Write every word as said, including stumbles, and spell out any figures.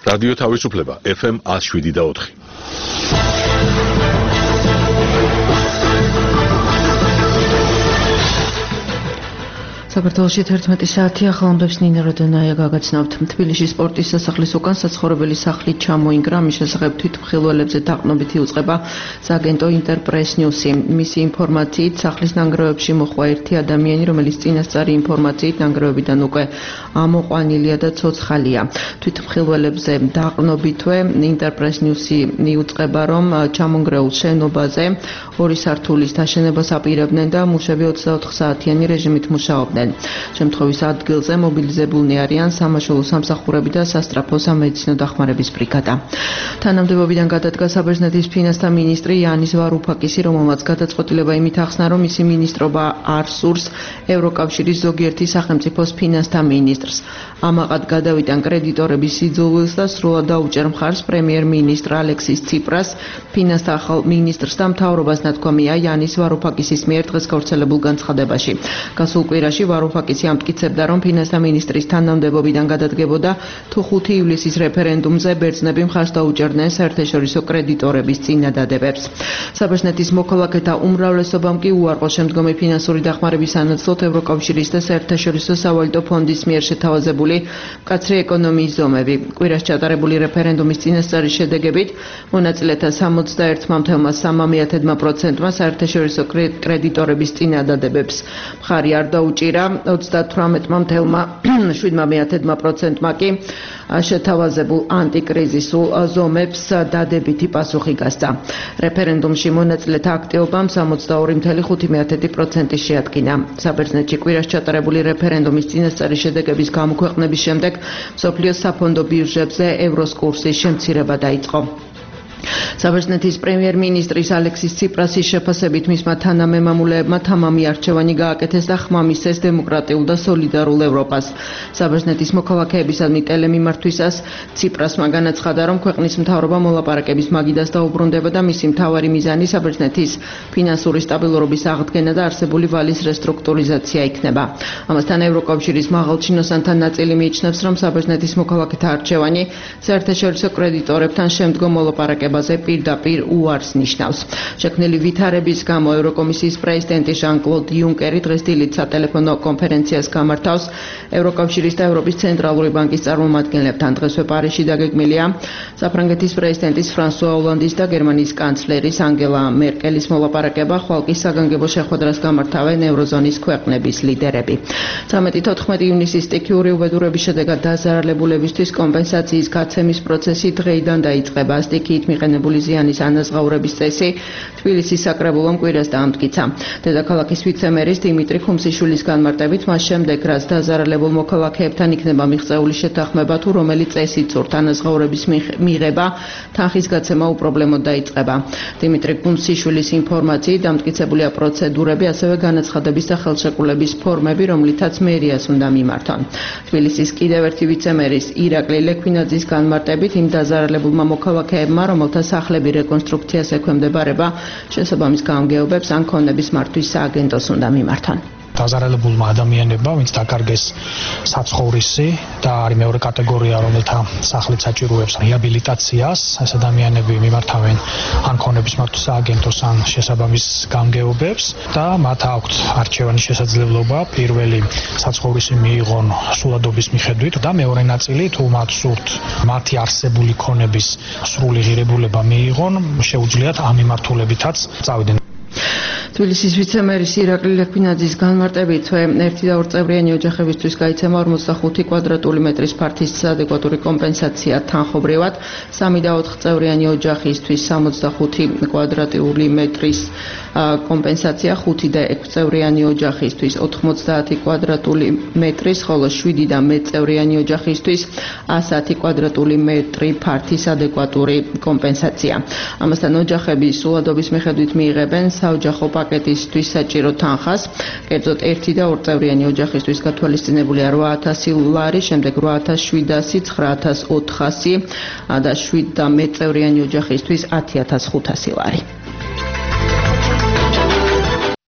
რადიო თავისუფლება ეფ ემ one oh seven და four. საქართველოში თერთმეტი საათი ახალამდებს ნინო როდონაია გაგაცნობთ. თბილისში სპორტის სასახლის უკან საცხოვრებელი სახლი ჩამოინგრა, მის შესახებ თვითმხილველებზე დაყრდნობით იუწყება სააგენტო ინტერპრეს ნიუსი. მისი ინფორმაციით სახლის ნანგრევებში მოხდა ერთი ადამიანი, რომელიც წინასწარი ინფორმაციით ნანგრევებიდან უკვე ამოყვანილია და ცოცხალია. თვითმხილველებზე დაყრდნობითვე ინტერპრეს ნიუსი იუწყება, რომ ჩამონგრეულ შენობაზე ორი სართულის დაშენებას აპირებდნენ და მუშები ოცდაოთხ საათიანი რეჟიმით მუშაობდნენ. შემთხვევის ადგილზე მობილიზებულნი არიან სამაშველო სამსახურები და სასტრაფო სამედიცინო დახმარების ბრიგადა. თანამდებობიდან გადადგა საბერძნეთის ფინანსთა მინისტრი იანის ვარუფაკისი, რომელმაც გადაწყვეტილება იმით ახსნა, რომ მისი მინისტრობა არ სურს ევროკავშირის ზოგიერთი სახელმწიფოს ფინანსთა მინისტრს. ამაყად გადავიტან კრედიტორების სიძულვილს და სრულად დაუჭერ მხარს პრემიერ-მინისტრ ალექსის ციპრას. ფინანსთა ახალ მინისტრს და მთავრობას ნათქვამია იანის ვარუფაკისის მიერ დღეს გავრცელებულ განცხადებაში. გასულ კვირაში ვარუფაკისი ამტკიცებდა, რომ ფინანსთა მინისტრის თანამდებობიდან გადადგებოდა თუ ხუთი ივლისის რეფერენდუმზე ბერძნები მხარს დაუჭერდნენ საერთაშორისო კრედიტორების წინადადებებს. საბერძნეთის მოქალაქეთა უმრავლესობამ კი უარყო შემდგომი ფინანსური დახმარების სანაცვლოდ ევროკავშირის და საერთაშორისო სავალუტო ფონდის მიერ შეთავაზებული მკაცრი ეკონომიის ზომები. კვირას ჩატარებული რეფერენდუმის წინასწარი შედეგებით მონაწილეთა სამოცდაერთმა მცდელმა სამი პროცენტმა საერთაშორისო კრედიტორების წინადადებებს მხარი არ დაუჭირა, ოცდათვრამეტმა მცდელმა შვიდმეტ პროცენტმა კი შეთავაზებულ ანტიკრიზისულ ზომებს დადებითი პასუხი გასცა. რეფერენდუმში მონაწილეთა აქტივობამ სამოცდაორი წამყვანი ხუთი პროცენტი შეადგინა. საბერძნეთში კვირას ჩატარებული რეფერენდუმის წინასწარი შედეგების გამოქვეყნების შემდეგ მსოფლიოს საფონდო ბირჟებზე ევროს კურსის შემცირება დაიწყო. საბერძნეთის პრემიერ-მინისტრის ალექსის ციპრასის შეფასებით მისმა თანამემამულეებმა თამამი არჩევანი გააკეთეს და ხმა მისცეს დემოკრატიულ და სოლიდარულ ევროპას. საბერძნეთის მოქალაქეებისადმი ტელემიმართვისას ციპრასმა განაცხადა, რომ ქვეყნის მთავრობა მოლაპარაკების მაგიდას დაუბრუნდება და მისი მთავარი მიზანი საბერძნეთის ფინანსური სტაბილურობის აღდგენა და არსებული ვალის რესტრუქტურიზაცია იქნება. ამასთან ევროკავშირის მაღალჩინოსანთა ნაწილი მიიჩნევს, რომ საბერძნეთის მოქალაქეთა არჩევანი საერთაშორისო კრედიტორებთან შემდგომ მოლაპარაკებაზე პირდაპირ უარს ნიშნავს. შექმნილი ვითარების გამო ევროკომისიის პრეზიდენტი ჟან-კლოდ იუნკერი დღეს დილით სატელეფონო კონფერენციას გამართავს ევროკავშირის და ევროპის ცენტრალური ბანკის წარმომადგენლებთან. დღესვე პარიზში დაგეგმილია საფრანგეთის პრეზიდენტის ფრანსუა ოლანდის და გერმანიის კანცლერის ანგელა მერკელის მოლაპარაკება, ხვალ კი საგანგებო შეხვედრას გამართავენ ევროზონის ქვეყნების ლიდერები. ცხრამეტი-თოთხმეტი ივნისის სტიქიური უბედურების შედეგად დაზარალებულებისთვის კომპენსაციის გაცემის პროცესი დღეიდან დაიწყება. სტიქიით მიყენებული ზიანის ანაზღაურების წესი თბილისის საკრებულომ კვირას დაამტკიცა. დედაქალაქის ვიცე-მერის დიმიტრი ხუმსიშვილის განმარტებით, მას შემდეგ, რაც დაზარალებულ მოქალაქეებთან იქნება მიღწეული შეთანხმება თუ რომელი წესით სურთ ანაზღაურების მიღება, თანხის გაცემა უპრობლემოდ დაიწყება. დიმიტრი ხუმსიშვილის ინფორმაციით დამტკიცებულია პროცედურები, ასევე განაცხადების და ხელშეკრულების ფორმები, რომლითაც მერიას უნდა მიმართონ. თბილისის კიდევ ერთი ვიცე-მერის ირაკლი ლექვინაძის განმარტებით, იმ დაზარალებულმა მოქალაქეებმა, რომელთა სახლები რეკონსტრუქციას ექვემდებარება, შესაბამის გამგეობებს ან ქონების მართვის სააგენტოს უნდა მიმართონ. დაზარალებულმა ადამიანებმა, ვინც დაკარგეს საცხოვრისი და არის მეორე კატეგორია, რომელთა სახლიც საჭიროებს რეაბილიტაციას, ეს ადამიანები მიმართავენ ან ქონების მართვის სააგენტოს ან შესაბამის გამგეობებს და მათ აქვთ არჩევანის შესაძლებლობა პირველი საცხოვრისი მიიღონ სულადობის მიხედვით და მეორე ნაწილი თუ მათ სურთ მათი არსებული ქონების სრული ღირებულება მიიღონ, შეუძლიათ ამ მიმართულებითაც წავიდნენ. თბილისის ვიცე-მერის ირაკლი ლექვინაძის განმარტებით, ერთი და ორი წევრიანი ოჯახებისთვის გაიცემა ორმოცდახუთი კვადრატული მეტრის ფართის ადეკვატური კომპენსაცია თანხობრივად, სამი და ოთხ წევრიანი ოჯახისთვის სამოცდახუთი კვადრატული მეტრის კომპენსაცია, ხუთი და ექვსი წევრიანი ოჯახისთვის ოთხმოცდაათი კვადრატული მეტრის, ხოლო შვიდი და მეტ წევრიანი ოჯახისთვის ასათი კვადრატული მეტრი ფართის ადეკვატური კომპენსაცია. ამასთან ოჯახები სულადობის მიხედვით მიიღებენ საოჯახო პაკეტისთვის საჭირო თანხას, კერძოდ ერთი და ორი წევრიანი ოჯახისთვის გათვალისწინებულია რვა ათასი ლარი, შემდეგ რვა ათას შვიდასი, ცხრა ათას ოთხასი და შვიდ და მეტ წევრიანი ოჯახისთვის ათი ათას ხუთასი ლარი.